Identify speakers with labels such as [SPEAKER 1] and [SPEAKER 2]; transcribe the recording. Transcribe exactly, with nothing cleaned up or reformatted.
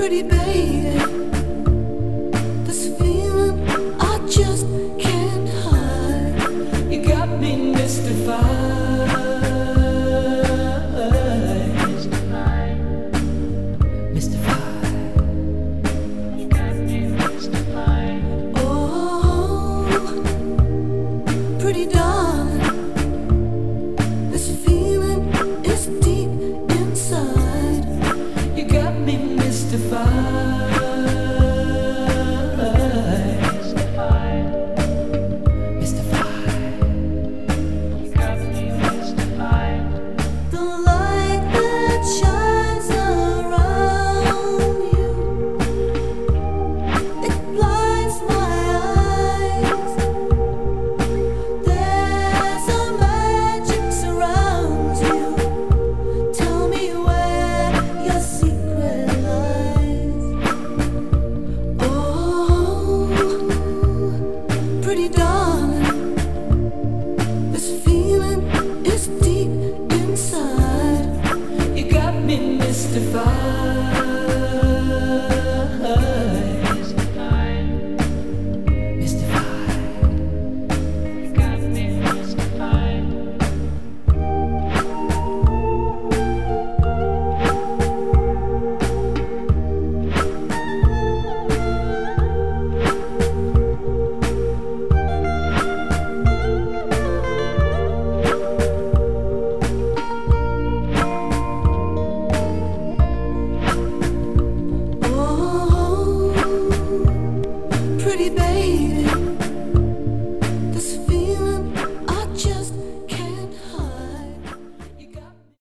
[SPEAKER 1] pretty baby. This feeling I just can't hide. You got me mystified. Mystified. Mystified. You got me mystified. Oh, pretty darling. This feeling is deep inside. You got me mystified. Pretty darling, this feeling is deep inside. You got me mystified.